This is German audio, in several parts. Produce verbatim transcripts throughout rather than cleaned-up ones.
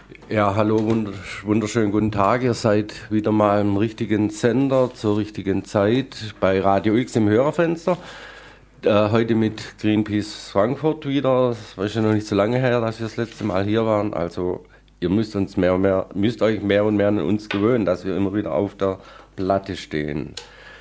Ja, hallo, wunderschönen guten Tag. Ihr seid wieder mal im richtigen Sender zur richtigen Zeit bei Radio X im Hörerfenster. Äh, heute mit Greenpeace Frankfurt wieder. Es ist ja noch nicht so lange her, dass wir das letzte Mal hier waren. Also ihr müsst uns mehr und mehr, müsst euch mehr und mehr an uns gewöhnen, dass wir immer wieder auf der Platte stehen.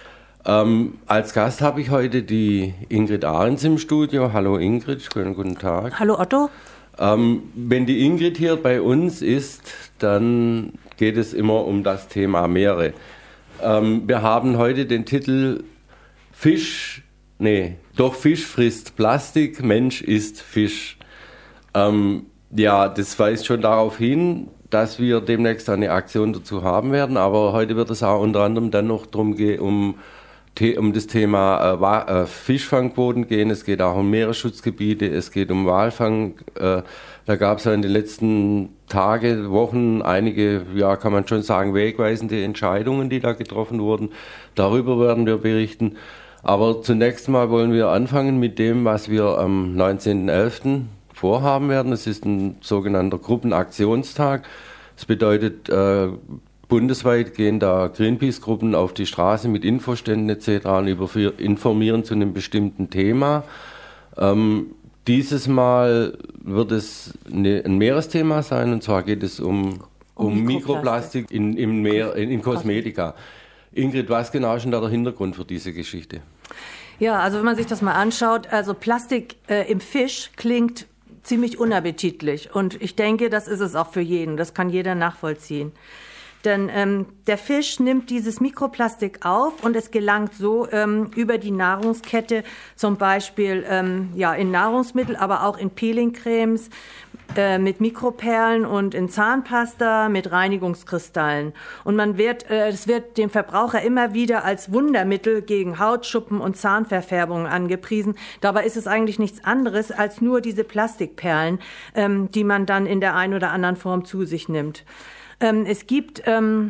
Ähm, als Gast habe ich heute die Ingrid Ahrens im Studio. Hallo Ingrid, schönen guten Tag. Hallo Otto. Ähm, wenn die Ingrid hier bei uns ist, dann geht es immer um das Thema Meere. Ähm, wir haben heute den Titel Fisch, nee, doch Fisch frisst Plastik, Mensch isst Fisch. Ähm, ja, das weist schon darauf hin, dass wir demnächst eine Aktion dazu haben werden, aber heute wird es auch unter anderem dann noch darum gehen, um um das Thema äh, Fischfangquoten gehen, es geht auch um Meeresschutzgebiete, es geht um Walfang. Äh, da gab es ja in den letzten Tagen, Wochen einige, ja kann man schon sagen, wegweisende Entscheidungen, die da getroffen wurden. Darüber werden wir berichten. Aber zunächst mal wollen wir anfangen mit dem, was wir am neunzehnten elften vorhaben werden. Es ist ein sogenannter Gruppenaktionstag. Das bedeutet, äh, bundesweit gehen da Greenpeace-Gruppen auf die Straße mit Infoständen et cetera und über, informieren zu einem bestimmten Thema. Ähm, dieses Mal wird es eine, ein Meeresthema sein, und zwar geht es um, um, um Mikroplastik in, im Meer, in, in Kosmetika. Ingrid, was genau ist denn da der Hintergrund für diese Geschichte? Ja, also wenn man sich das mal anschaut, also Plastik äh, im Fisch klingt ziemlich unappetitlich, und ich denke, das ist es auch für jeden, das kann jeder nachvollziehen. Denn ähm, der Fisch nimmt dieses Mikroplastik auf und es gelangt so ähm, über die Nahrungskette, zum Beispiel ähm, ja, in Nahrungsmittel, aber auch in Peelingcremes, äh, mit Mikroperlen und in Zahnpasta mit Reinigungskristallen. Und man wird, äh, es wird dem Verbraucher immer wieder als Wundermittel gegen Hautschuppen und Zahnverfärbungen angepriesen. Dabei ist es eigentlich nichts anderes als nur diese Plastikperlen, ähm, die man dann in der einen oder anderen Form zu sich nimmt. Ähm, es gibt ähm,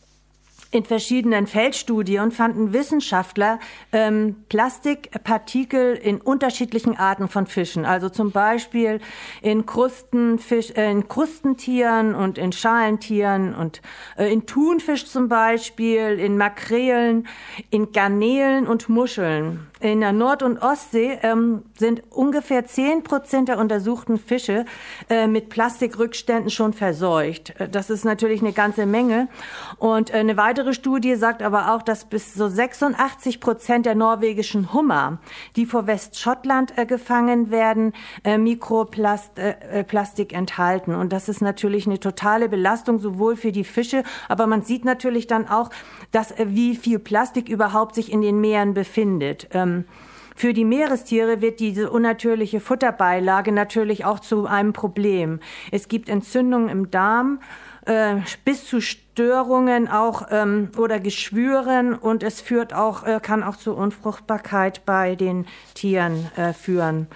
in verschiedenen Feldstudien fanden Wissenschaftler ähm, Plastikpartikel in unterschiedlichen Arten von Fischen, also zum Beispiel in, Krustenfisch, äh, in Krustentieren und in Schalentieren und äh, in Thunfisch zum Beispiel, in Makrelen, in Garnelen und Muscheln. In der Nord- und Ostsee ähm, sind ungefähr zehn Prozent der untersuchten Fische äh, mit Plastikrückständen schon verseucht. Das ist natürlich eine ganze Menge. Und äh, eine weitere Studie sagt aber auch, dass bis so sechsundachtzig Prozent der norwegischen Hummer, die vor Westschottland äh, gefangen werden, äh, Mikroplastik äh, enthalten. Und das ist natürlich eine totale Belastung, sowohl für die Fische, aber man sieht natürlich dann auch, dass äh, wie viel Plastik überhaupt sich in den Meeren befindet. Ähm, Für die Meerestiere wird diese unnatürliche Futterbeilage natürlich auch zu einem Problem. Es gibt Entzündungen im Darm, äh, bis zu Störungen auch ähm, oder Geschwüren, und es führt auch, äh, kann auch zu Unfruchtbarkeit bei den Tieren äh, führen.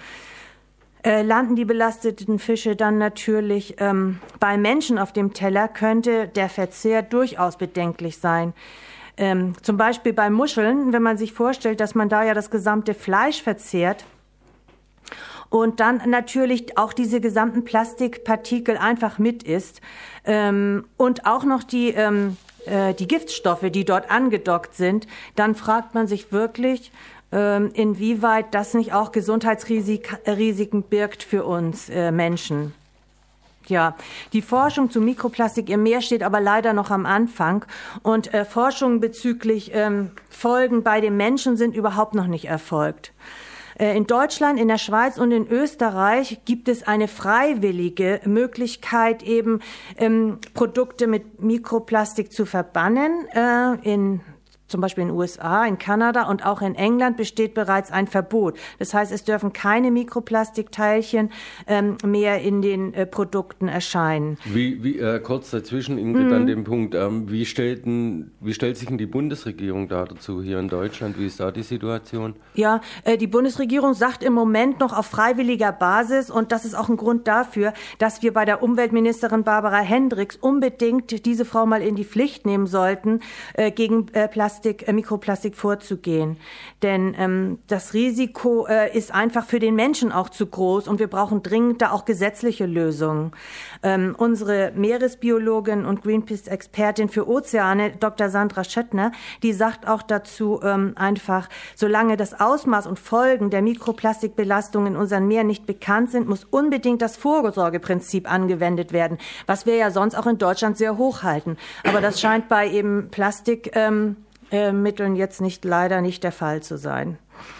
Äh, landen die belasteten Fische dann natürlich ähm, bei Menschen auf dem Teller, könnte der Verzehr durchaus bedenklich sein. Ähm, zum Beispiel bei Muscheln, wenn man sich vorstellt, dass man da ja das gesamte Fleisch verzehrt und dann natürlich auch diese gesamten Plastikpartikel einfach mit isst, ähm, und auch noch die, ähm, äh, die Giftstoffe, die dort angedockt sind, dann fragt man sich wirklich, ähm, inwieweit das nicht auch Gesundheitsrisiken birgt für uns äh, Menschen. Ja, die Forschung zu Mikroplastik im Meer steht aber leider noch am Anfang, und äh, Forschungen bezüglich ähm, Folgen bei den Menschen sind überhaupt noch nicht erfolgt. Äh, in Deutschland, in der Schweiz und in Österreich gibt es eine freiwillige Möglichkeit, eben ähm, Produkte mit Mikroplastik zu verbannen. Äh, in Zum Beispiel in den U S A, in Kanada und auch in England besteht bereits ein Verbot. Das heißt, es dürfen keine Mikroplastikteilchen ähm, mehr in den äh, Produkten erscheinen. Wie, wie äh, kurz dazwischen, Ingrid, mhm. an dem Punkt, ähm, wie, stellten, wie stellt sich denn die Bundesregierung da dazu hier in Deutschland? Wie ist da die Situation? Ja, äh, die Bundesregierung sagt im Moment noch auf freiwilliger Basis, und das ist auch ein Grund dafür, dass wir bei der Umweltministerin Barbara Hendricks unbedingt diese Frau mal in die Pflicht nehmen sollten, äh, gegen äh, Plastik Plastik, äh, Mikroplastik vorzugehen. Denn ähm, das Risiko äh, ist einfach für den Menschen auch zu groß und wir brauchen dringend da auch gesetzliche Lösungen. Ähm, unsere Meeresbiologin und Greenpeace-Expertin für Ozeane, Doktor Sandra Schöttner, die sagt auch dazu ähm, einfach, solange das Ausmaß und Folgen der Mikroplastikbelastung in unseren Meeren nicht bekannt sind, muss unbedingt das Vorsorgeprinzip angewendet werden, was wir ja sonst auch in Deutschland sehr hoch halten. Aber das scheint bei eben Plastikmitteln ähm, äh, jetzt nicht leider nicht der Fall zu sein.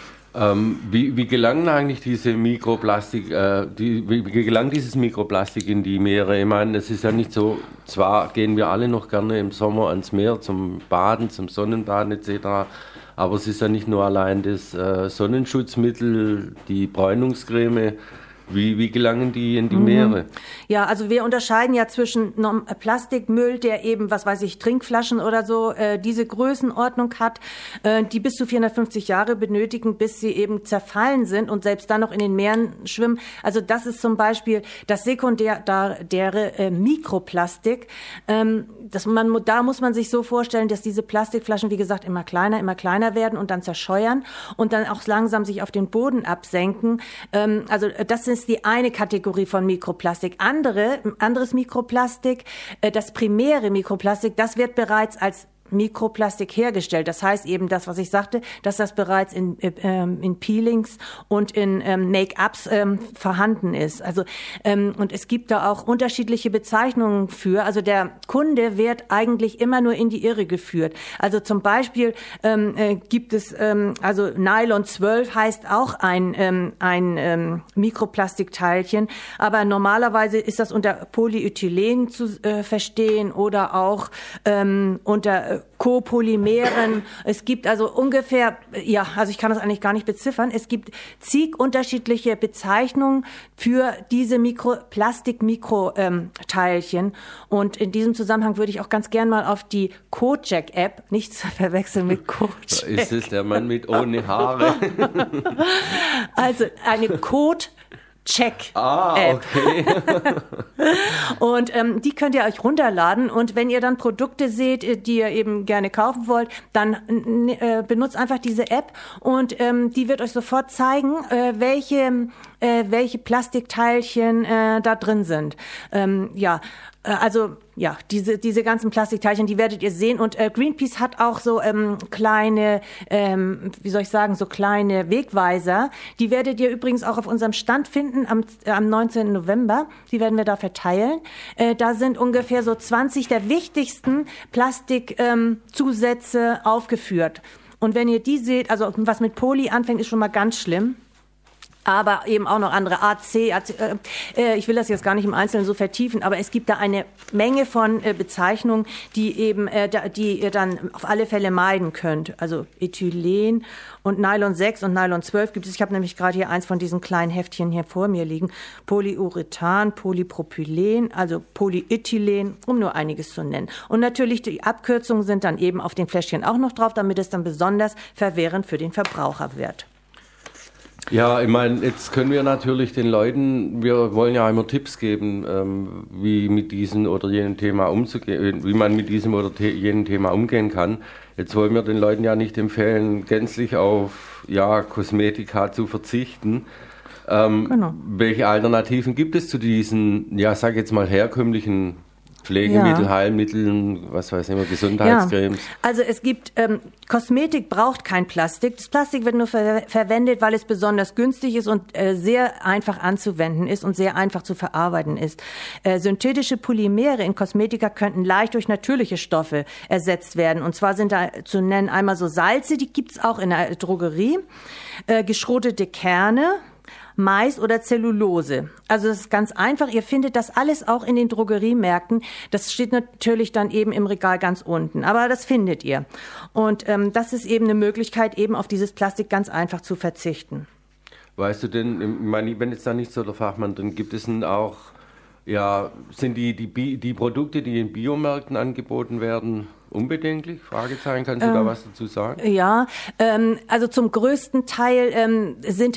Ähm, wie, wie gelangen eigentlich diese Mikroplastik, äh, die, wie, wie gelangt dieses Mikroplastik in die Meere? Ich meine, es ist ja nicht so, zwar gehen wir alle noch gerne im Sommer ans Meer zum Baden, zum Sonnenbaden et cetera, aber es ist ja nicht nur allein das äh, Sonnenschutzmittel, die Bräunungscreme. Wie, wie gelangen die in die Meere? Ja, also wir unterscheiden ja zwischen Plastikmüll, der eben, was weiß ich, Trinkflaschen oder so, äh, diese Größenordnung hat, äh, die bis zu vierhundertfünfzig Jahre benötigen, bis sie eben zerfallen sind und selbst dann noch in den Meeren schwimmen. Also das ist zum Beispiel das sekundäre äh, Mikroplastik. Ähm, das man, da muss man sich so vorstellen, dass diese Plastikflaschen, wie gesagt, immer kleiner, immer kleiner werden und dann zerscheuern und dann auch langsam sich auf den Boden absenken. Ähm, also das ist die eine Kategorie von Mikroplastik. Andere, anderes Mikroplastik, das primäre Mikroplastik, das wird bereits als Mikroplastik hergestellt. Das heißt eben das, was ich sagte, dass das bereits in, ähm, in Peelings und in ähm, Make-ups ähm, vorhanden ist. Also ähm, und es gibt da auch unterschiedliche Bezeichnungen für. Also der Kunde wird eigentlich immer nur in die Irre geführt. Also zum Beispiel ähm, äh, gibt es ähm, also Nylon zwölf heißt auch ein ähm, ein ähm, Mikroplastikteilchen, aber normalerweise ist das unter Polyethylen zu äh, verstehen oder auch ähm, unter äh, Copolymeren. Es gibt also ungefähr, ja, also ich kann das eigentlich gar nicht beziffern, es gibt zig unterschiedliche Bezeichnungen für diese Mikro, Plastik-Mikroteilchen. Und in diesem Zusammenhang würde ich auch ganz gern mal auf die Kojak-App, nicht zu verwechseln mit Kojak. Ist es der Mann mit ohne Haare? Also eine Code Check. Ah, okay. Und ähm, die könnt ihr euch runterladen und wenn ihr dann Produkte seht, die ihr eben gerne kaufen wollt, dann äh, benutzt einfach diese App und ähm, die wird euch sofort zeigen, äh, welche äh, welche Plastikteilchen äh, da drin sind. Ähm, ja, äh, also ja, diese diese ganzen Plastikteilchen, die werdet ihr sehen und äh, Greenpeace hat auch so ähm, kleine, ähm, wie soll ich sagen, so kleine Wegweiser. Die werdet ihr übrigens auch auf unserem Stand finden am, äh, am neunzehnten November. Die werden wir da verteilen. Äh, da sind ungefähr so zwanzig der wichtigsten Plastikzusätze ähm, aufgeführt. Und wenn ihr die seht, also was mit Poly anfängt, ist schon mal ganz schlimm. Aber eben auch noch andere A C, A C äh, ich will das jetzt gar nicht im Einzelnen so vertiefen, aber es gibt da eine Menge von äh, Bezeichnungen, die eben, äh, da, die ihr dann auf alle Fälle meiden könnt. Also Ethylen und Nylon sechs und Nylon zwölf gibt es. Ich habe nämlich gerade hier eins von diesen kleinen Heftchen hier vor mir liegen. Polyurethan, Polypropylen, also Polyethylen, um nur einiges zu nennen. Und natürlich die Abkürzungen sind dann eben auf den Fläschchen auch noch drauf, damit es dann besonders verwirrend für den Verbraucher wird. Ja, ich meine, jetzt können wir natürlich den Leuten, wir wollen ja immer Tipps geben, ähm, wie mit diesem oder jenem Thema umzugehen, wie man mit diesem oder te- jenem Thema umgehen kann. Jetzt wollen wir den Leuten ja nicht empfehlen, gänzlich auf ja, Kosmetika zu verzichten. Ähm, genau. Welche Alternativen gibt es zu diesen, ja, sag jetzt mal herkömmlichen Pflegemittel, ja. Heilmitteln, was weiß ich immer, Gesundheitscremes. Ja. Also es gibt, ähm, Kosmetik braucht kein Plastik. Das Plastik wird nur ver- verwendet, weil es besonders günstig ist und äh, sehr einfach anzuwenden ist und sehr einfach zu verarbeiten ist. Äh, synthetische Polymere in Kosmetika könnten leicht durch natürliche Stoffe ersetzt werden. Und zwar sind da zu nennen einmal so Salze, die gibt's auch in der Drogerie, äh, geschrotete Kerne, Mais oder Zellulose. Also das ist ganz einfach. Ihr findet das alles auch in den Drogeriemärkten. Das steht natürlich dann eben im Regal ganz unten. Aber das findet ihr. Und ähm, das ist eben eine Möglichkeit, eben auf dieses Plastik ganz einfach zu verzichten. Weißt du denn, ich meine, ich bin jetzt da nicht so der Fachmann drin, gibt es denn auch, ja, sind die, die, die Produkte, die in Biomärkten angeboten werden, unbedenklich? Fragezeichen, kannst du ähm, da was dazu sagen? Ja, ähm, also zum größten Teil ähm, sind halt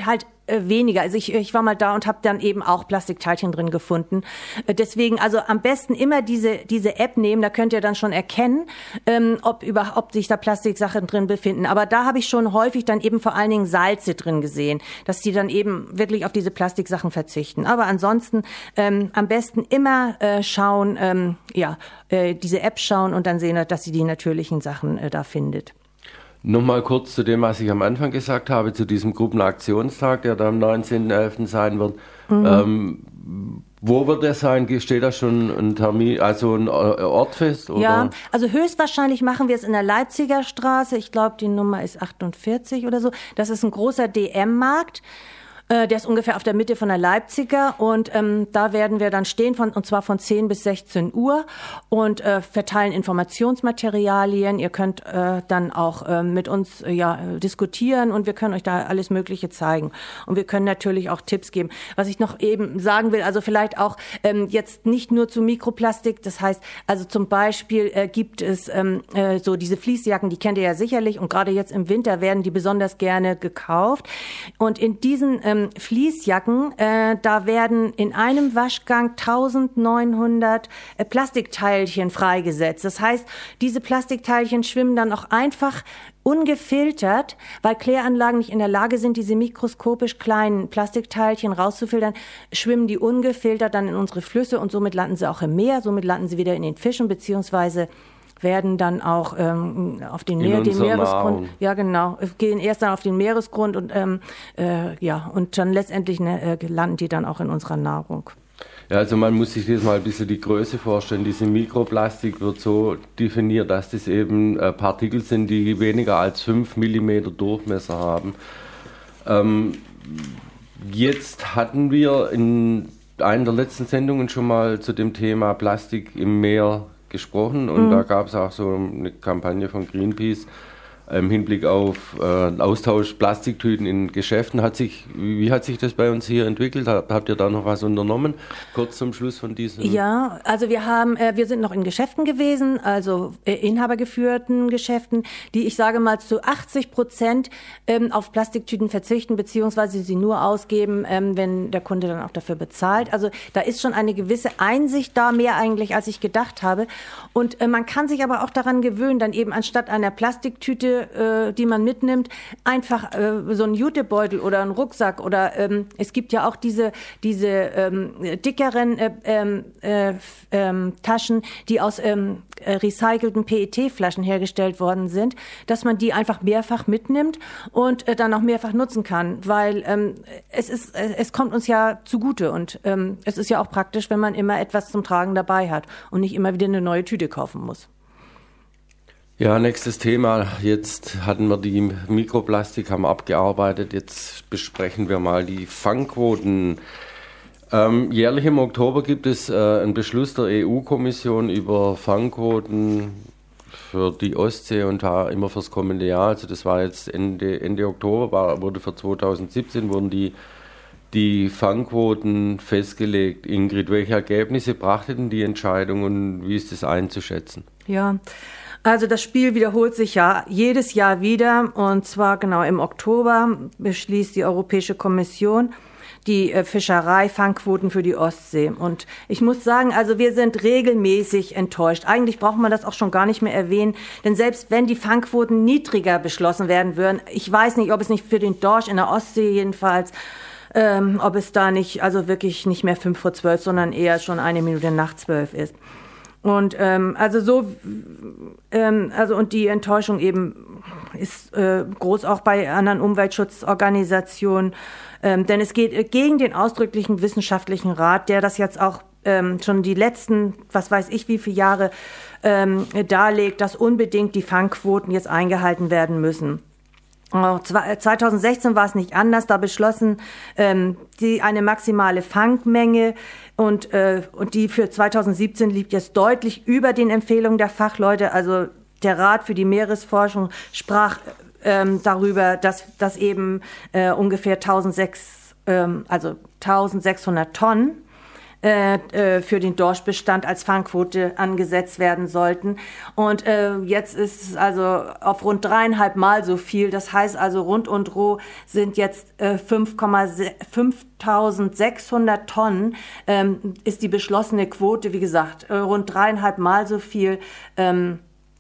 weniger. Also ich, ich war mal da und habe dann eben auch Plastikteilchen drin gefunden. Deswegen also am besten immer diese diese App nehmen, da könnt ihr dann schon erkennen, ähm, ob überhaupt sich da Plastiksachen drin befinden. Aber da habe ich schon häufig dann eben vor allen Dingen Salze drin gesehen, dass die dann eben wirklich auf diese Plastiksachen verzichten. Aber ansonsten ähm, am besten immer äh, schauen, ähm, ja, äh, diese App schauen und dann sehen, dass sie die natürlichen Sachen äh, da findet. Nochmal kurz zu dem, was ich am Anfang gesagt habe, zu diesem Gruppenaktionstag, der da am neunzehnten elften sein wird. Mhm. Ähm, wo wird der sein? Steht da schon ein Termin, also ein Ort fest? Oder? Ja, also höchstwahrscheinlich machen wir es in der Leipziger Straße. Ich glaube, die Nummer ist achtundvierzig oder so. Das ist ein großer D M-Markt. Der ist ungefähr auf der Mitte von der Leipziger und ähm, da werden wir dann stehen, von, und zwar von zehn bis sechzehn Uhr und äh, verteilen Informationsmaterialien. Ihr könnt äh, dann auch äh, mit uns äh, ja diskutieren und wir können euch da alles Mögliche zeigen. Und wir können natürlich auch Tipps geben. Was ich noch eben sagen will, also vielleicht auch ähm, jetzt nicht nur zu Mikroplastik, das heißt, also zum Beispiel äh, gibt es ähm, äh, so diese Fließjacken, die kennt ihr ja sicherlich und gerade jetzt im Winter werden die besonders gerne gekauft. Und in diesen äh, Fließjacken, äh, da werden in einem Waschgang eintausendneunhundert äh, Plastikteilchen freigesetzt. Das heißt, diese Plastikteilchen schwimmen dann auch einfach ungefiltert, weil Kläranlagen nicht in der Lage sind, diese mikroskopisch kleinen Plastikteilchen rauszufiltern, schwimmen die ungefiltert dann in unsere Flüsse und somit landen sie auch im Meer, somit landen sie wieder in den Fischen, beziehungsweise werden dann auch ähm, auf den, Meer, den Meeresgrund, Nahrung. ja genau, gehen erst dann auf den Meeresgrund und ähm, äh, ja und dann letztendlich ne, äh, landen die dann auch in unserer Nahrung. Ja, also man muss sich jetzt mal ein bisschen die Größe vorstellen. Diese Mikroplastik wird so definiert, dass das eben äh, Partikel sind, die weniger als fünf Millimeter Durchmesser haben. Ähm, jetzt hatten wir in einer der letzten Sendungen schon mal zu dem Thema Plastik im Meer gesprochen und mhm. da gab es auch so eine Kampagne von Greenpeace im Hinblick auf äh, Austausch Plastiktüten in Geschäften. Hat sich, wie hat sich das bei uns hier entwickelt? Habt ihr da noch was unternommen? Kurz zum Schluss von diesem. Ja, also wir haben, äh, wir sind noch in Geschäften gewesen, also äh, inhabergeführten Geschäften, die ich sage mal zu achtzig Prozent ähm, auf Plastiktüten verzichten, beziehungsweise sie nur ausgeben, ähm, wenn der Kunde dann auch dafür bezahlt. Also da ist schon eine gewisse Einsicht da, mehr eigentlich, als ich gedacht habe. Und äh, man kann sich aber auch daran gewöhnen, dann eben anstatt einer Plastiktüte, die man mitnimmt, einfach äh, so einen Jutebeutel oder einen Rucksack oder ähm, es gibt ja auch diese diese ähm, dickeren äh, äh, äh, Taschen, die aus ähm, recycelten P E T-Flaschen hergestellt worden sind, dass man die einfach mehrfach mitnimmt und äh, dann auch mehrfach nutzen kann, weil ähm, es ist äh, es kommt uns ja zugute und ähm, es ist ja auch praktisch, wenn man immer etwas zum Tragen dabei hat und nicht immer wieder eine neue Tüte kaufen muss. Ja, nächstes Thema. Jetzt hatten wir die Mikroplastik, haben abgearbeitet. Jetzt besprechen wir mal die Fangquoten. Ähm, jährlich im Oktober gibt es äh, einen Beschluss der E U-Kommission über Fangquoten für die Ostsee und da immer fürs kommende Jahr. Also das war jetzt Ende, Ende Oktober, war, wurde für zweitausendsiebzehn wurden die, die Fangquoten festgelegt. Ingrid, welche Ergebnisse brachte denn die Entscheidung und wie ist das einzuschätzen? Ja, also das Spiel wiederholt sich ja jedes Jahr wieder und zwar genau im Oktober beschließt die Europäische Kommission die äh, Fischereifangquoten für die Ostsee. Und ich muss sagen, also wir sind regelmäßig enttäuscht. Eigentlich braucht man das auch schon gar nicht mehr erwähnen, denn selbst wenn die Fangquoten niedriger beschlossen werden würden, ich weiß nicht, ob es nicht für den Dorsch in der Ostsee jedenfalls, ähm, ob es da nicht, also wirklich nicht mehr fünf vor zwölf, sondern eher schon eine Minute nach zwölf ist. Und ähm, also so, ähm, also und die Enttäuschung eben ist äh, groß auch bei anderen Umweltschutzorganisationen, ähm, denn es geht gegen den ausdrücklichen wissenschaftlichen Rat, der das jetzt auch ähm, schon die letzten, was weiß ich, wie viele Jahre ähm, darlegt, dass unbedingt die Fangquoten jetzt eingehalten werden müssen. zweitausendsechzehn war es nicht anders, da beschlossen ähm, die eine maximale Fangmenge und äh, und die für zweitausendsiebzehn liegt jetzt deutlich über den Empfehlungen der Fachleute. Also der Rat für die Meeresforschung sprach ähm, darüber, dass dass eben äh, ungefähr eintausendsechshundert, ähm, also eintausendsechshundert Tonnen äh, äh, für den Dorschbestand als Fangquote angesetzt werden sollten. Und äh, jetzt ist es also auf rund dreieinhalb Mal so viel. Das heißt also, Rund und Roh sind jetzt äh, fünftausendsechshundert Tonnen, ähm, ist die beschlossene Quote, wie gesagt, äh, rund dreieinhalb Mal so viel. Ähm,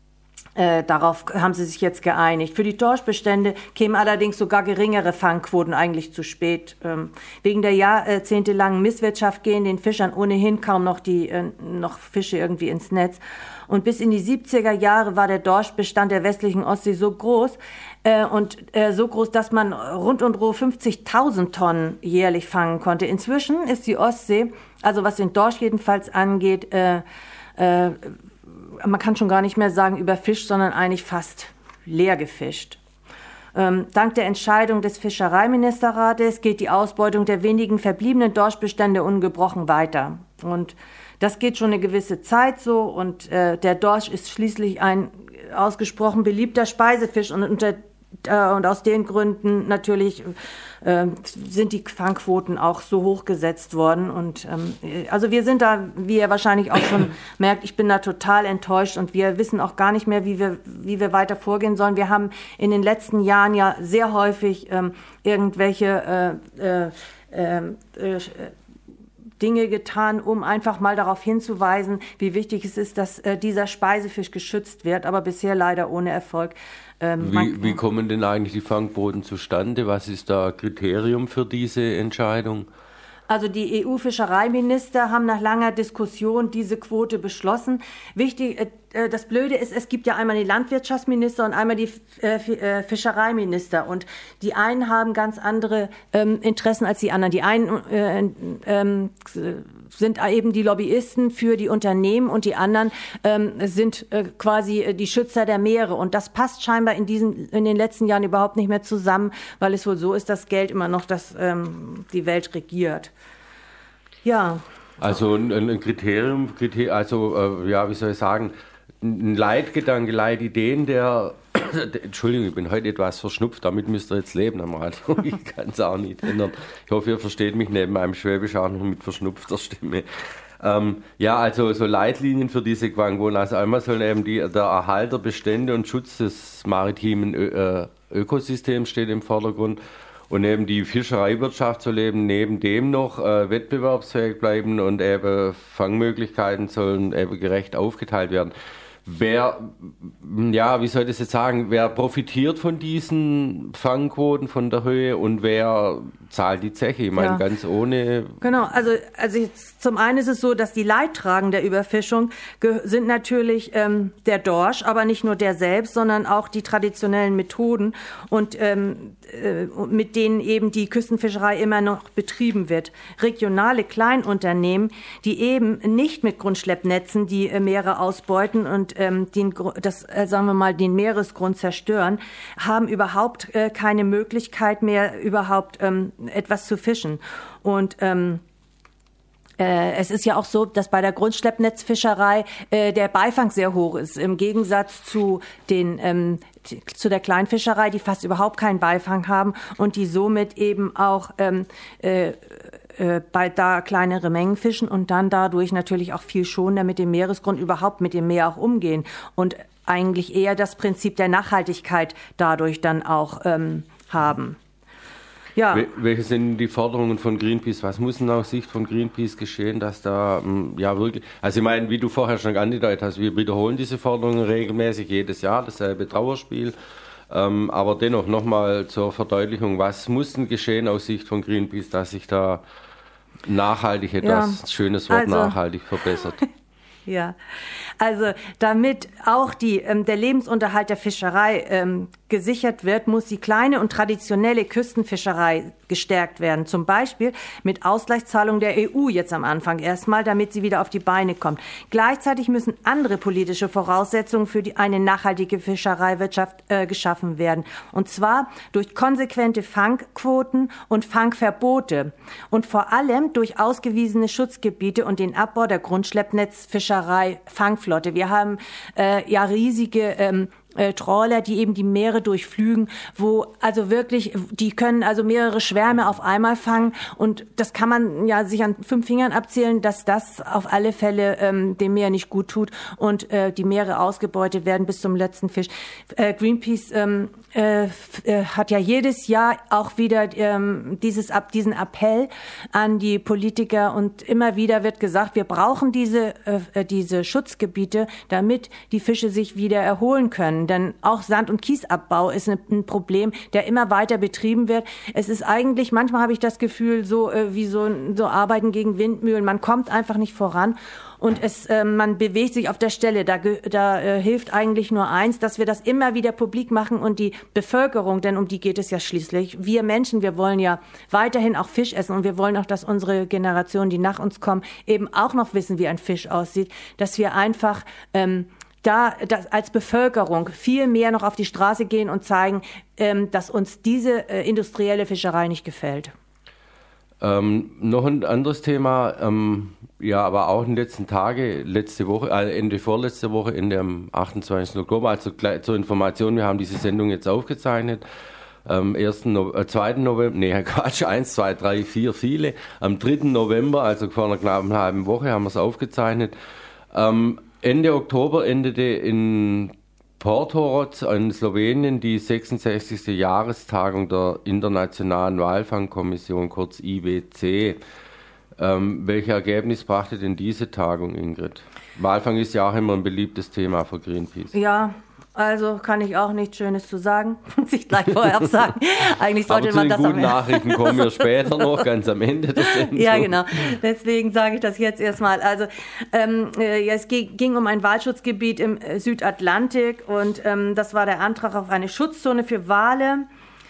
Äh, darauf haben sie sich jetzt geeinigt. Für die Dorschbestände kämen allerdings sogar geringere Fangquoten eigentlich zu spät. Ähm, wegen der jahrzehntelangen Misswirtschaft gehen den Fischern ohnehin kaum noch die äh, noch Fische irgendwie ins Netz. Und bis in die siebziger Jahre war der Dorschbestand der westlichen Ostsee so groß äh, und äh, so groß, dass man rund und roh fünfzigtausend Tonnen jährlich fangen konnte. Inzwischen ist die Ostsee, also was den Dorsch jedenfalls angeht, äh, äh, man kann schon gar nicht mehr sagen überfischt, sondern eigentlich fast leer gefischt. Ähm, dank der Entscheidung des Fischereiministerrates geht die Ausbeutung der wenigen verbliebenen Dorschbestände ungebrochen weiter. Und das geht schon eine gewisse Zeit so. Und äh, der Dorsch ist schließlich ein ausgesprochen beliebter Speisefisch. Und, unter, äh, und aus den Gründen natürlich äh, sind die Fangquoten auch so hoch gesetzt worden. Und ähm, also wir sind da, wie ihr wahrscheinlich auch schon merkt, ich bin da total enttäuscht und wir wissen auch gar nicht mehr, wie wir, wie wir weiter vorgehen sollen. Wir haben in den letzten Jahren ja sehr häufig ähm, irgendwelche äh, äh, äh, Dinge getan, um einfach mal darauf hinzuweisen, wie wichtig es ist, dass äh, dieser Speisefisch geschützt wird, aber bisher leider ohne Erfolg. Ähm, wie, wie kommen denn eigentlich die Fangquoten zustande? Was ist da Kriterium für diese Entscheidung? Also die E U-Fischereiminister haben nach langer Diskussion diese Quote beschlossen. Wichtig, äh, das Blöde ist, es gibt ja einmal die Landwirtschaftsminister und einmal die äh, Fischereiminister. Und die einen haben ganz andere ähm, Interessen als die anderen. Die einen äh, äh, sind eben die Lobbyisten für die Unternehmen und die anderen ähm, sind äh, quasi die Schützer der Meere. Und das passt scheinbar in diesen, in den letzten Jahren überhaupt nicht mehr zusammen, weil es wohl so ist, dass Geld immer noch das, ähm, die Welt regiert. Ja. Also ein, ein Kriterium, also äh, ja, wie soll ich sagen, ein Leitgedanke, Leitideen der, Entschuldigung, ich bin heute etwas verschnupft, damit müsst ihr jetzt leben am Radio, ich kann es auch nicht ändern. Ich hoffe, ihr versteht mich neben meinem Schwäbisch auch noch mit verschnupfter Stimme. Ähm, ja, also so Leitlinien für diese Fangquoten, also einmal soll eben die, der Erhalt der Bestände und Schutz des maritimen Ö- äh, Ökosystems steht im Vordergrund. Und eben die Fischereiwirtschaft soll eben neben dem noch äh, wettbewerbsfähig bleiben und eben Fangmöglichkeiten sollen eben gerecht aufgeteilt werden. Wer, ja, wie soll ich das jetzt sagen, wer profitiert von diesen Fangquoten, von der Höhe und wer zahlt die Zeche? Ich meine, ja. ganz ohne... Genau, also, also jetzt, zum einen ist es so, dass die Leidtragenden der Überfischung ge- sind natürlich ähm, der Dorsch, aber nicht nur der selbst, sondern auch die traditionellen Methoden und ähm, äh, mit denen eben die Küstenfischerei immer noch betrieben wird. Regionale Kleinunternehmen, die eben nicht mit Grundschleppnetzen die äh, Meere ausbeuten und ähm, den, das, äh, sagen wir mal, den Meeresgrund zerstören, haben überhaupt äh, keine Möglichkeit mehr, überhaupt ähm, etwas zu fischen. Und ähm, äh, es ist ja auch so, dass bei der Grundschleppnetzfischerei äh, der Beifang sehr hoch ist, im Gegensatz zu den ähm, zu der Kleinfischerei, die fast überhaupt keinen Beifang haben und die somit eben auch ähm, äh, äh, bei da kleinere Mengen fischen und dann dadurch natürlich auch viel schonender mit dem Meeresgrund überhaupt mit dem Meer auch umgehen und eigentlich eher das Prinzip der Nachhaltigkeit dadurch dann auch ähm, haben. Ja. Welche sind die Forderungen von Greenpeace? Was muss denn aus Sicht von Greenpeace geschehen, dass da ja wirklich, also ich meine, wie du vorher schon angedeutet hast, wir wiederholen diese Forderungen regelmäßig jedes Jahr, dasselbe Trauerspiel, ähm, aber dennoch nochmal zur Verdeutlichung, was muss denn geschehen aus Sicht von Greenpeace, dass sich da nachhaltig etwas, ja. schönes Wort, also, nachhaltig verbessert? Ja, also damit auch die, ähm, der Lebensunterhalt der Fischerei ähm, gesichert wird, muss die kleine und traditionelle Küstenfischerei gestärkt werden. Zum Beispiel mit Ausgleichszahlungen der E U jetzt am Anfang erstmal, damit sie wieder auf die Beine kommt. Gleichzeitig müssen andere politische Voraussetzungen für die, eine nachhaltige Fischereiwirtschaft äh, geschaffen werden. Und zwar durch konsequente Fangquoten und Fangverbote. Und vor allem durch ausgewiesene Schutzgebiete und den Abbau der Grundschleppnetzfischerei Fangflotte. Wir haben äh, ja riesige ähm, Äh, Trawler, die eben die Meere durchflügen, wo also wirklich, die können also mehrere Schwärme auf einmal fangen und das kann man ja sich an fünf Fingern abzählen, dass das auf alle Fälle ähm, dem Meer nicht gut tut und äh, die Meere ausgebeutet werden bis zum letzten Fisch. Äh, Greenpeace ähm, äh, äh, hat ja jedes Jahr auch wieder ähm, dieses ab diesen Appell an die Politiker und immer wieder wird gesagt, wir brauchen diese äh, diese Schutzgebiete, damit die Fische sich wieder erholen können. Denn auch Sand- und Kiesabbau ist ein Problem, der immer weiter betrieben wird. Es ist eigentlich, manchmal habe ich das Gefühl, so äh, wie so, so Arbeiten gegen Windmühlen. Man kommt einfach nicht voran und es, äh, man bewegt sich auf der Stelle. Da, da äh, hilft eigentlich nur eins, dass wir das immer wieder publik machen und die Bevölkerung, denn um die geht es ja schließlich. Wir Menschen, wir wollen ja weiterhin auch Fisch essen und wir wollen auch, dass unsere Generationen, die nach uns kommen, eben auch noch wissen, wie ein Fisch aussieht, dass wir einfach ähm, da das als Bevölkerung viel mehr noch auf die Straße gehen und zeigen, ähm, dass uns diese äh, industrielle Fischerei nicht gefällt. Ähm, noch ein anderes Thema, ähm, ja, aber auch in den letzten Tagen, letzte Woche, äh, Ende vorletzte Woche, in dem achtundzwanzigsten Oktober, also gleich zur Information, wir haben diese Sendung jetzt aufgezeichnet, am ersten No- äh, zweiten November, nee, Quatsch, eins, zwei, drei, vier, viele, am dritten November, also vor einer knappen halben Woche haben wir es aufgezeichnet. Ähm, Ende Oktober endete in Portoroz in Slowenien die sechsundsechzigste Jahrestagung der Internationalen Walfangkommission, kurz I W C. Ähm, welche Ergebnis brachte denn diese Tagung, Ingrid? Walfang ist ja auch immer ein beliebtes Thema für Greenpeace. Ja, also kann ich auch nichts Schönes zu sagen, muss ich gleich vorher auch sagen. Eigentlich sollte Aber man zu das den guten Nachrichten kommen wir später noch, ganz am Ende der Sendung. Ja, genau. Deswegen sage ich das jetzt erstmal. Also ähm, äh, es ging um ein Walschutzgebiet im äh, Südatlantik und ähm, das war der Antrag auf eine Schutzzone für Wale.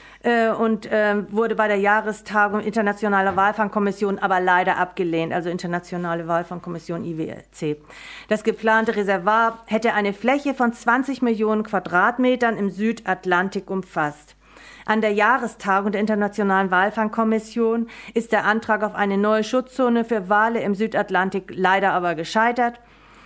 Und äh, wurde bei der Jahrestagung Internationaler Walfangkommission aber leider abgelehnt, also Internationale Walfangkommission I W C. Das geplante Reservat hätte eine Fläche von zwanzig Millionen Quadratmetern im Südatlantik umfasst. An der Jahrestagung der Internationalen Walfangkommission ist der Antrag auf eine neue Schutzzone für Wale im Südatlantik leider aber gescheitert.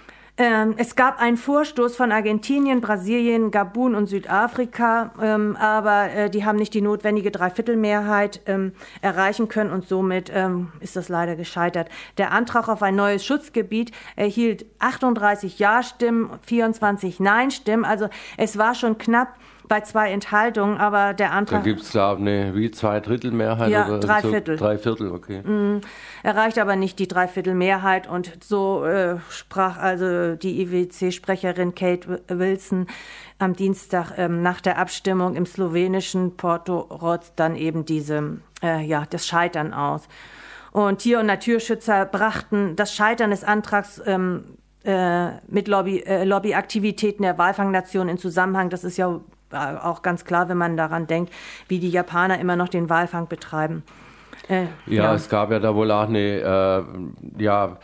Ähm, es gab einen Vorstoß von Argentinien, Brasilien, Gabun und Südafrika, ähm, aber äh, die haben nicht die notwendige Dreiviertelmehrheit ähm, erreichen können und somit ähm, ist das leider gescheitert. Der Antrag auf ein neues Schutzgebiet erhielt achtunddreißig Ja-Stimmen, vierundzwanzig Nein-Stimmen, also es war schon knapp bei zwei Enthaltungen, aber der Antrag... Da gibt es, glaube ich, eine wie Zweidrittelmehrheit ja, oder drei so, Viertel. Drei Viertel, okay. Mm, erreicht aber nicht die Dreiviertelmehrheit und so äh, sprach also die I W C-Sprecherin Kate Wilson am Dienstag ähm, nach der Abstimmung im slowenischen Portoroz dann eben diese, äh, ja, das Scheitern aus. Und Tier- und Naturschützer brachten das Scheitern des Antrags ähm, äh, mit Lobby, äh, Lobbyaktivitäten der Walfangnation in Zusammenhang. Das ist ja auch ganz klar, wenn man daran denkt, wie die Japaner immer noch den Walfang betreiben. Äh, ja, ja, es gab ja da wohl auch eine, äh, ja,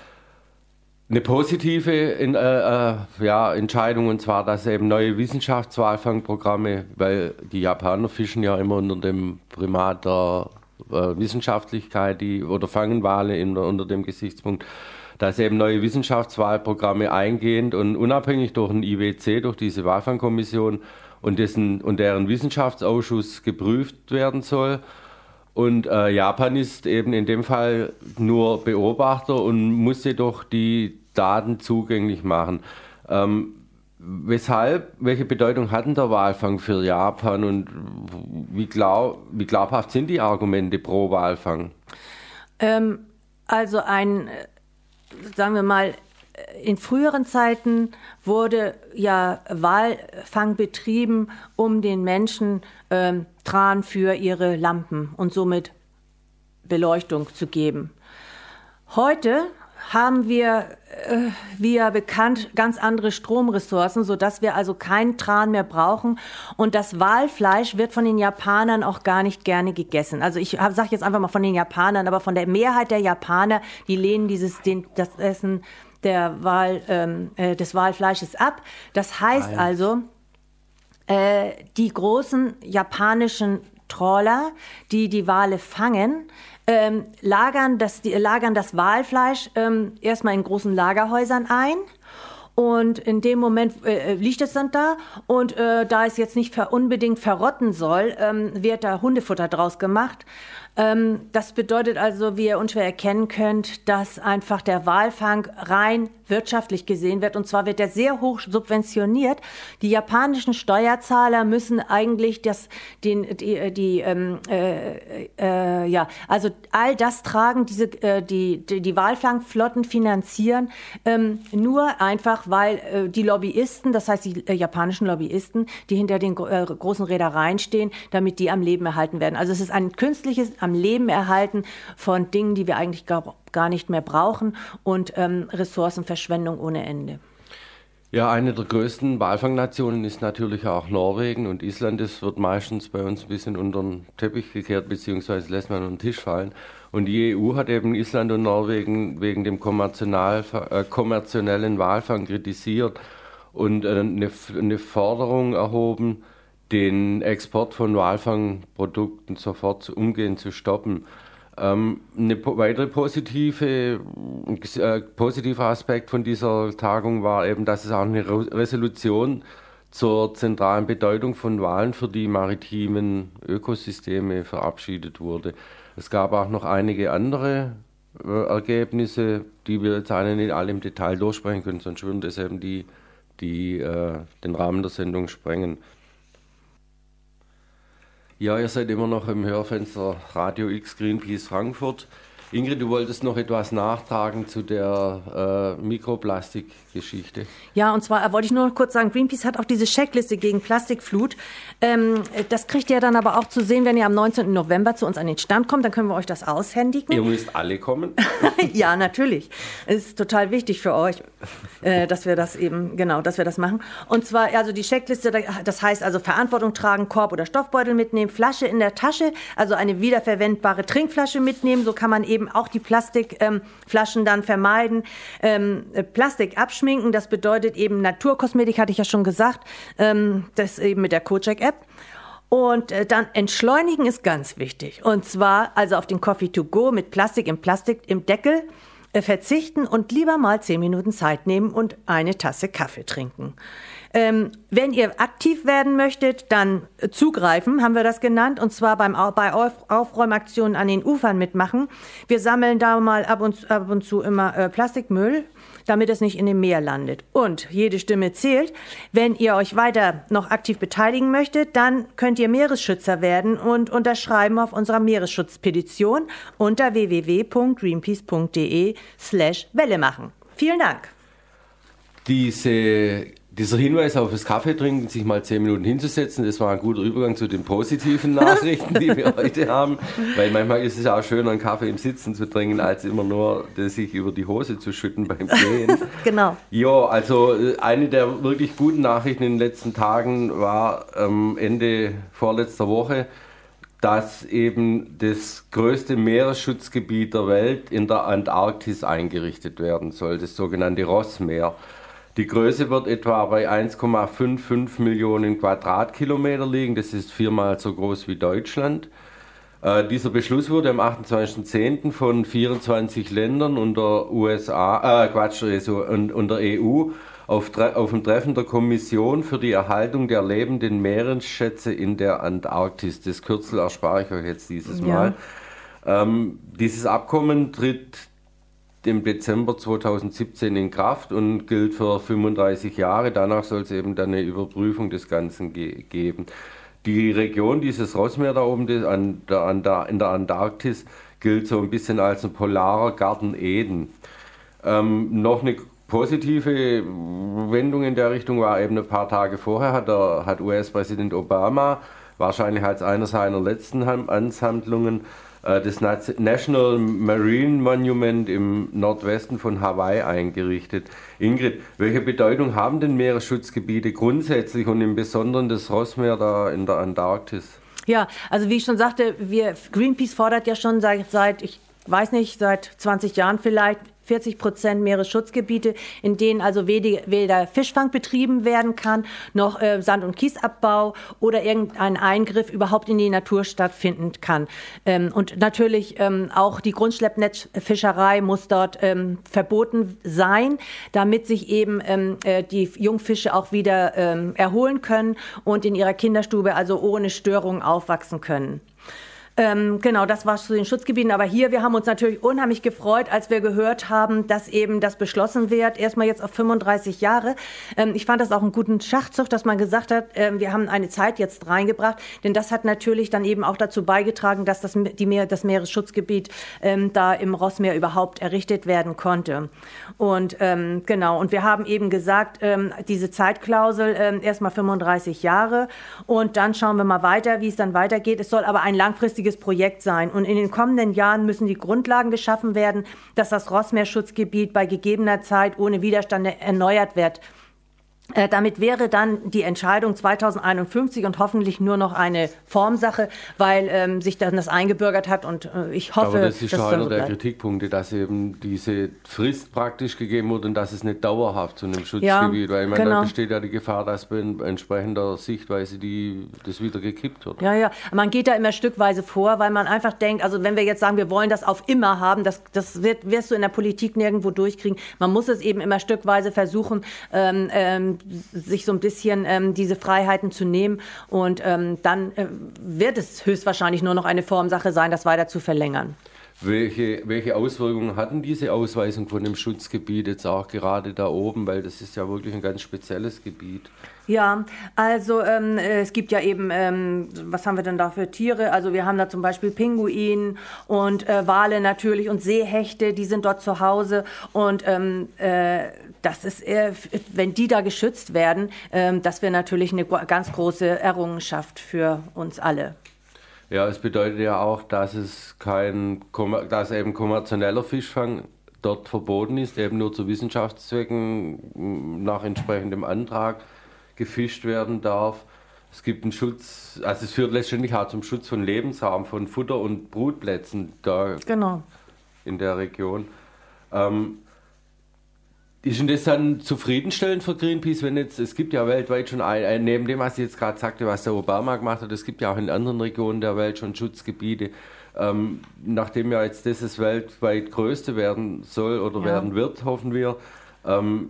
eine positive in, äh, äh, ja, Entscheidung, und zwar, dass eben neue Wissenschaftswalfangprogramme, weil die Japaner fischen ja immer unter dem Primat der äh, Wissenschaftlichkeit die, oder fangen Wale in, unter dem Gesichtspunkt, dass eben neue Wissenschaftswahlprogramme eingehend und unabhängig durch den I W C, durch diese Walfangkommission und, dessen, und deren Wissenschaftsausschuss geprüft werden soll. Und äh, Japan ist eben in dem Fall nur Beobachter und muss jedoch die Daten zugänglich machen. Ähm, weshalb, welche Bedeutung hat denn der Walfang für Japan und wie, glaub, wie glaubhaft sind die Argumente pro Walfang? Ähm, also ein, sagen wir mal, in früheren Zeiten wurde ja Walfang betrieben, um den Menschen ähm, Tran für ihre Lampen und somit Beleuchtung zu geben. Heute haben wir, äh, wie ja bekannt, ganz andere Stromressourcen, sodass wir also keinen Tran mehr brauchen. Und das Walfleisch wird von den Japanern auch gar nicht gerne gegessen. Also ich sage jetzt einfach mal von den Japanern, aber von der Mehrheit der Japaner, die lehnen dieses, den, das Essen der Wal, ähm, äh, des Walfleisches ab. Das heißt Nein. also, äh, die großen japanischen Trawler, die die Wale fangen, ähm, lagern, das, die, lagern das Walfleisch ähm, erstmal in großen Lagerhäusern ein Und in dem Moment äh, liegt es dann da und äh, da es jetzt nicht ver- unbedingt verrotten soll, ähm, wird da Hundefutter draus gemacht. Ähm, das bedeutet also, wie ihr unschwer erkennen könnt, dass einfach der Walfang rein wirtschaftlich gesehen wird. Und zwar wird er sehr hoch subventioniert. Die japanischen Steuerzahler müssen eigentlich das, den, die, die ähm, äh, äh, ja, also all das tragen, diese, äh, die, die, die Walfangflotten finanzieren, ähm, nur einfach, weil äh, die Lobbyisten, das heißt die äh, japanischen Lobbyisten, die hinter den äh, großen Reedereien stehen, damit die am Leben erhalten werden. Also es ist ein künstliches am Leben erhalten von Dingen, die wir eigentlich gar, gar nicht mehr brauchen und ähm, Ressourcenverschwendung ohne Ende. Ja, eine der größten Walfangnationen ist natürlich auch Norwegen und Island. Das wird meistens bei uns ein bisschen unter den Teppich gekehrt, beziehungsweise lässt man unter den Tisch fallen. Und die E U hat eben Island und Norwegen wegen dem äh, kommerziellen Walfang kritisiert und äh, eine, eine Forderung erhoben, den Export von Walfangprodukten sofort umgehend zu stoppen. Ähm, eine po- weitere positive, äh, positiver Aspekt von dieser Tagung war eben, dass es auch eine Re- Resolution zur zentralen Bedeutung von Walen für die maritimen Ökosysteme verabschiedet wurde. Es gab auch noch einige andere äh, Ergebnisse, die wir jetzt alle nicht alle im Detail durchsprechen können, sonst würden das eben die, die äh, den Rahmen der Sendung sprengen. Ja, ihr seid immer noch im Hörfenster Radio X Greenpeace Frankfurt. Ingrid, du wolltest noch etwas nachtragen zu der äh, Mikroplastikgeschichte. Ja, und zwar wollte ich nur noch kurz sagen, Greenpeace hat auch diese Checkliste gegen Plastikflut. Ähm, das kriegt ihr dann aber auch zu sehen, wenn ihr am neunzehnten November zu uns an den Stand kommt. Dann können wir euch das aushändigen. Ihr müsst alle kommen. Ja, natürlich. Es ist total wichtig für euch, äh, dass wir das eben, genau, dass wir das machen. Und zwar, also die Checkliste, das heißt also Verantwortung tragen, Korb oder Stoffbeutel mitnehmen, Flasche in der Tasche, also eine wiederverwendbare Trinkflasche mitnehmen. So kann man eben auch die Plastikflaschen ähm, dann vermeiden. Ähm, Plastik abschminken, das bedeutet eben Naturkosmetik, hatte ich ja schon gesagt, ähm, das eben mit der Kojak-App. Und äh, dann entschleunigen ist ganz wichtig. Und zwar also auf den Coffee to go mit Plastik im Plastik im Deckel äh, verzichten und lieber mal zehn Minuten Zeit nehmen und eine Tasse Kaffee trinken. Ähm, wenn ihr aktiv werden möchtet, dann äh, zugreifen, haben wir das genannt, und zwar beim, bei Auf, Aufräumaktionen an den Ufern mitmachen. Wir sammeln da mal ab und, ab und zu immer äh, Plastikmüll, damit es nicht in dem Meer landet. Und jede Stimme zählt. Wenn ihr euch weiter noch aktiv beteiligen möchtet, dann könnt ihr Meeresschützer werden und unterschreiben auf unserer Meeresschutzpetition unter w w w punkt greenpeace punkt d e slash Welle machen. Vielen Dank. Diese, dieser Hinweis auf das Kaffeetrinken, sich mal zehn Minuten hinzusetzen, das war ein guter Übergang zu den positiven Nachrichten, die wir heute haben. Weil manchmal ist es ja auch schöner, einen Kaffee im Sitzen zu trinken, als immer nur sich über die Hose zu schütten beim Gehen. Genau. Ja, also eine der wirklich guten Nachrichten in den letzten Tagen war ähm, Ende vorletzter Woche, dass eben das größte Meeresschutzgebiet der Welt in der Antarktis eingerichtet werden soll, das sogenannte Rossmeer. Die Größe wird etwa bei eins Komma fünfundfünfzig Millionen Quadratkilometer liegen. Das ist viermal so groß wie Deutschland. Äh, dieser Beschluss wurde am achtundzwanzigsten zehnten von vierundzwanzig Ländern und der U S A, äh, Quatsch, und, und der E U auf, auf dem Treffen der Kommission für die Erhaltung der lebenden Meeresschätze in der Antarktis. Das Kürzel erspare ich euch jetzt dieses Mal. Ja. Ähm, dieses Abkommen tritt im Dezember zweitausendsiebzehn in Kraft und gilt für fünfunddreißig Jahre. Danach soll es eben dann eine Überprüfung des Ganzen ge- geben. Die Region, dieses Rossmeer da oben das an der, an der, in der Antarktis, gilt so ein bisschen als ein polarer Garten Eden. Ähm, noch eine positive Wendung in der Richtung war eben ein paar Tage vorher, hat, der, hat U S-Präsident Obama, wahrscheinlich als einer seiner letzten Amtshandlungen, das National Marine Monument im Nordwesten von Hawaii eingerichtet. Ingrid, welche Bedeutung haben denn Meeresschutzgebiete grundsätzlich und im Besonderen das Rossmeer da in der Antarktis? Ja, also wie ich schon sagte, wir, Greenpeace fordert ja schon seit, seit ich weiß nicht, seit zwanzig Jahren vielleicht vierzig Prozent Meeresschutzgebiete, in denen also weder Fischfang betrieben werden kann, noch äh, Sand- und Kiesabbau oder irgendein Eingriff überhaupt in die Natur stattfinden kann. Ähm, und natürlich ähm, auch die Grundschleppnetzfischerei muss dort ähm, verboten sein, damit sich eben ähm, äh, die Jungfische auch wieder ähm, erholen können und in ihrer Kinderstube also ohne Störungen aufwachsen können. Ähm, genau, das war zu den Schutzgebieten. Aber hier, wir haben uns natürlich unheimlich gefreut, als wir gehört haben, dass eben das beschlossen wird, erstmal jetzt auf fünfunddreißig Jahre. Ähm, ich fand das auch einen guten Schachzug, dass man gesagt hat, ähm, wir haben eine Zeit jetzt reingebracht, denn das hat natürlich dann eben auch dazu beigetragen, dass das, die Meer, das Meeresschutzgebiet ähm, da im Rossmeer überhaupt errichtet werden konnte. Und ähm, genau, und wir haben eben gesagt, ähm, diese Zeitklausel ähm, erstmal fünfunddreißig Jahre und dann schauen wir mal weiter, wie es dann weitergeht. Es soll aber ein langfristiges Projekt sein. Und in den kommenden Jahren müssen die Grundlagen geschaffen werden, dass das Rossmeerschutzgebiet bei gegebener Zeit ohne Widerstand erneuert wird. Äh, damit wäre dann die Entscheidung zweitausendeinundfünfzig und hoffentlich nur noch eine Formsache, weil ähm, sich dann das eingebürgert hat und äh, ich hoffe, aber das ist ja einer so der bleibt. Kritikpunkte, dass eben diese Frist praktisch gegeben wurde und dass es nicht dauerhaft zu einem Schutzgebiet, ja, weil man, genau. dann besteht ja die Gefahr, dass bei entsprechender Sichtweise die, das wieder gekippt wird. Ja, ja, man geht da immer stückweise vor, weil man einfach denkt, also wenn wir jetzt sagen, wir wollen das auf immer haben, das, das wird, wirst du in der Politik nirgendwo durchkriegen. Man muss es eben immer stückweise versuchen, ähm, ähm, sich so ein bisschen ähm, diese Freiheiten zu nehmen und ähm, dann äh, wird es höchstwahrscheinlich nur noch eine Formsache sein, das weiter zu verlängern. Welche, welche Auswirkungen hatten diese Ausweisung von dem Schutzgebiet jetzt auch gerade da oben, weil das ist ja wirklich ein ganz spezielles Gebiet. Ja, also ähm, es gibt ja eben, ähm, was haben wir denn da für Tiere? Also wir haben da zum Beispiel Pinguin und äh, Wale natürlich und Seehechte, die sind dort zu Hause und ähm, äh, das ist, äh, wenn die da geschützt werden, äh, das wäre natürlich eine ganz große Errungenschaft für uns alle. Ja, es bedeutet ja auch, dass es kein, dass eben kommerzieller Fischfang dort verboten ist, eben nur zu Wissenschaftszwecken nach entsprechendem Antrag gefischt werden darf. Es gibt einen Schutz, also es führt letztendlich auch zum Schutz von Lebensraum, von Futter- und Brutplätzen da genau. in der Region. Ähm, Ist denn das dann zufriedenstellend für Greenpeace, wenn jetzt, es gibt ja weltweit schon, ein, ein, neben dem, was ich jetzt gerade sagte, was der Obama gemacht hat, es gibt ja auch in anderen Regionen der Welt schon Schutzgebiete. Ähm, nachdem ja jetzt das das weltweit größte werden soll oder ja. werden wird, hoffen wir, ähm,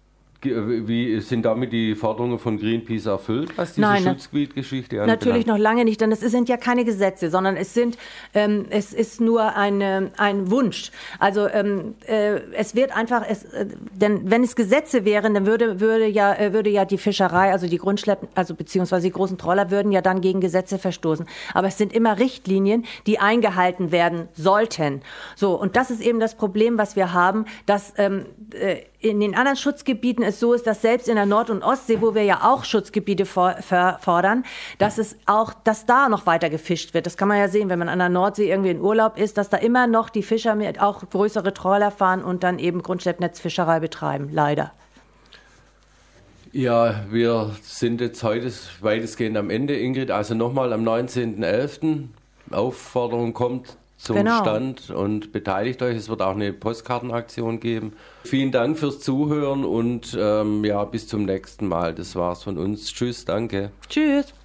wie sind damit die Forderungen von Greenpeace erfüllt, was diese Nein, Schutzgebietgeschichte anbelangt? Natürlich noch lange nicht, denn es sind ja keine Gesetze, sondern es sind, ähm, es ist nur eine, ein Wunsch. Also ähm, äh, es wird einfach, es, äh, denn wenn es Gesetze wären, dann würde würde ja äh, würde ja die Fischerei, also die Grundschleppen, also beziehungsweise die großen Trawler würden ja dann gegen Gesetze verstoßen. Aber es sind immer Richtlinien, die eingehalten werden sollten. So, und das ist eben das Problem, was wir haben, dass ähm, äh, in den anderen Schutzgebieten es so ist, dass selbst in der Nord- und Ostsee, wo wir ja auch Schutzgebiete for- fordern, dass es auch, dass da noch weiter gefischt wird. Das kann man ja sehen, wenn man an der Nordsee irgendwie in Urlaub ist, dass da immer noch die Fischer mit auch größere Trawler fahren und dann eben Grundschleppnetzfischerei betreiben, leider. Ja, wir sind jetzt heute weitestgehend am Ende, Ingrid. Also nochmal am neunzehnten elften Aufforderung kommt zum genau. Stand und beteiligt euch. Es wird auch eine Postkartenaktion geben. Vielen Dank fürs Zuhören und ähm, ja, bis zum nächsten Mal. Das war's von uns. Tschüss, danke. Tschüss.